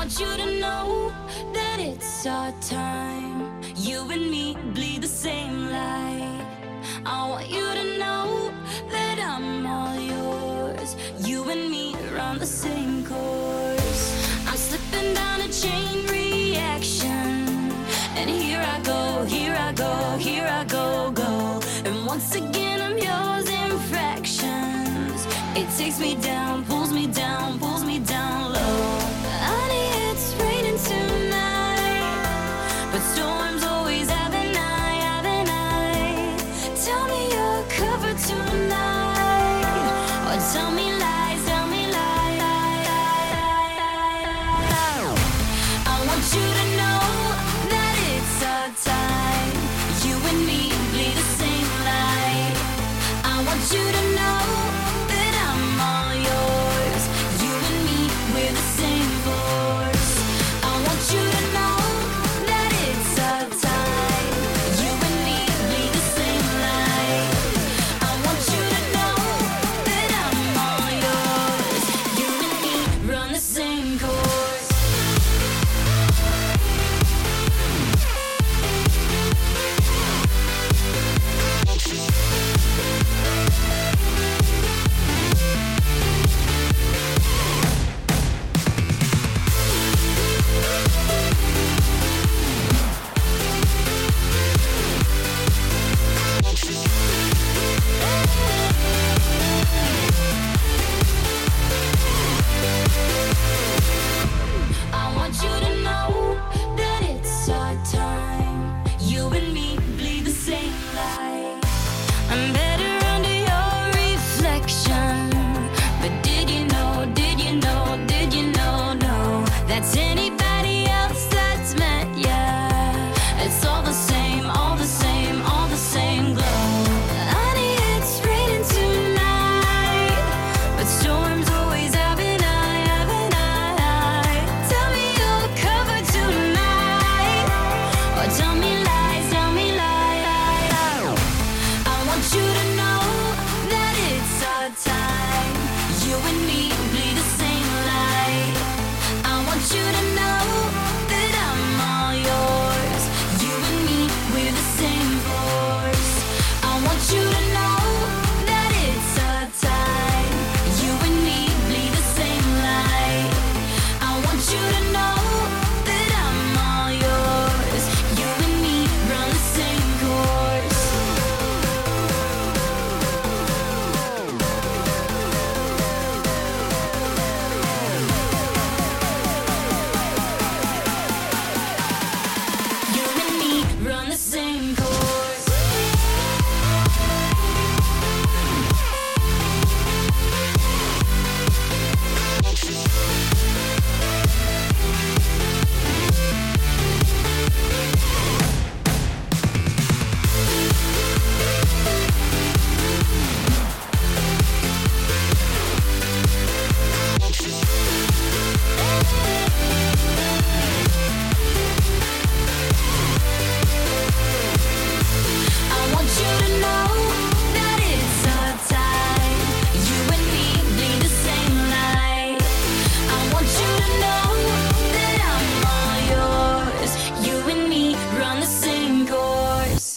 want you to know that it's our time. You and me bleed the same light. I want you to know that I'm all yours. You and me run the same course. I'm slipping down a chain reaction, and here I go, here I go, here I go, go. And once again I'm yours in fractions. It takes me down, pulls me down, pulls me down low. Honey, it's raining tonight, but storms always have an eye, have an eye. Tell me you're covered tonight, or tell me lies, tell me lies. I want you to know that it's our time. You and me bleed the same light. I want you to know that I'm all yours. You and me, we're the same force. I want you to know that it's our time. You and me bleed the same light. I want you to know that I'm all yours. You and me run the same course. I want you to know that it's our time. You and me bleed the same light. And